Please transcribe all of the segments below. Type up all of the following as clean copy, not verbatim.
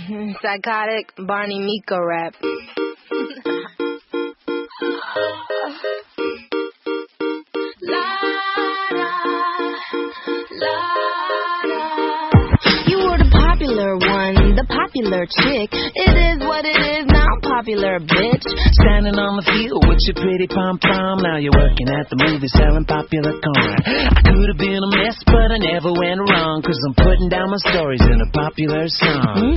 Psychotic Barney Miko rap. You were the popular one, the popular chick. It is what it is, now I'm popular, bitch. Standing on the field with your pretty pom-pom. Now you're working at the movie selling popular corn. I could have been a mess, but I never went wrong, 'cause I'm putting down my stories in a popular song.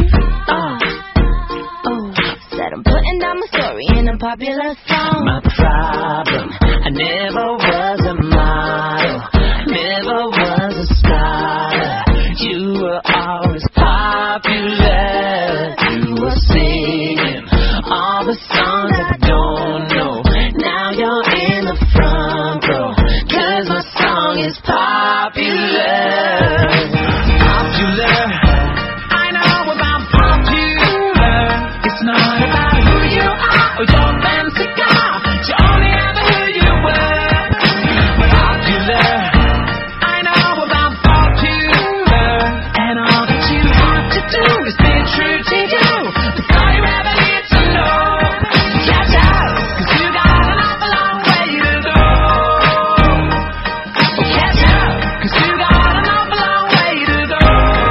Said I'm putting down my story in a popular song. My problem, I never was a model, never was a star. You were always popular. You were singing all the songs I don't know. Now you're in the front row, 'cause my song is popular. Popular, I know about popular. It's not about who you are or your fancy car. You only ever who you were. Popular, I know about popular. And all that you have to do is be true to you. That's all you ever need to know. Catch up, 'cause you got an awful long way to go. Catch up, 'cause you got an awful long way to go.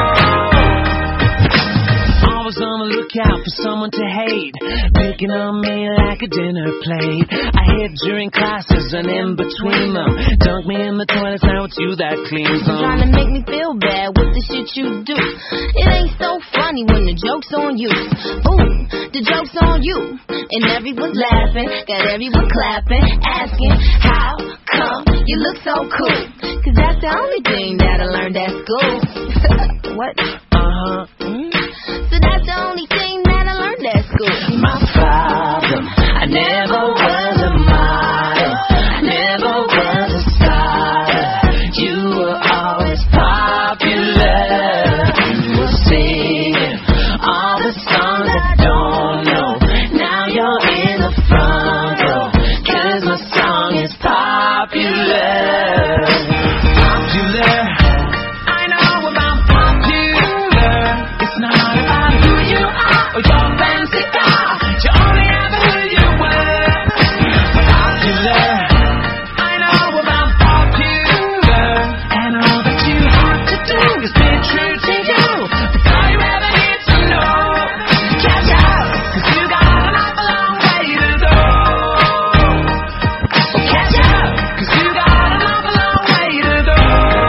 Always on the lookout for someone to hate, picking on me like a dinner plate. I hid during classes and in between them. Dunk me in the toilets, now it's you that cleans them. Trying to make me feel bad with the shit you do. It ain't so funny when the joke's on you. Ooh, the joke's on you. And everyone's laughing, got everyone clapping, asking, how come you look so cool? 'Cause that's the only thing that I learned at school. What? So that's the only thing that I learned at school. My problem, I never was a model, never was a star. You were always popular. You were singing all the songs I don't know. Now you're in the front row, 'cause my song is popular. Popular, I know about popular. It's not about who you are or your fancy car. You only ever who you were. Popular, I know about popular. And all that you have to do is be true to you. That's all you ever need to know. Catch up, 'cause you got an awful long way to go. Catch up, 'cause you got an awful long way to go.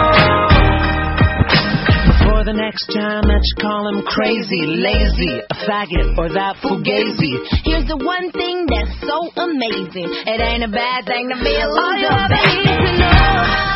Before the next time that you call him crazy, lazy, a faggot, or that fugazi, Here's the one thing that's so amazing. It ain't a bad thing to be a loser. All you ever need to know.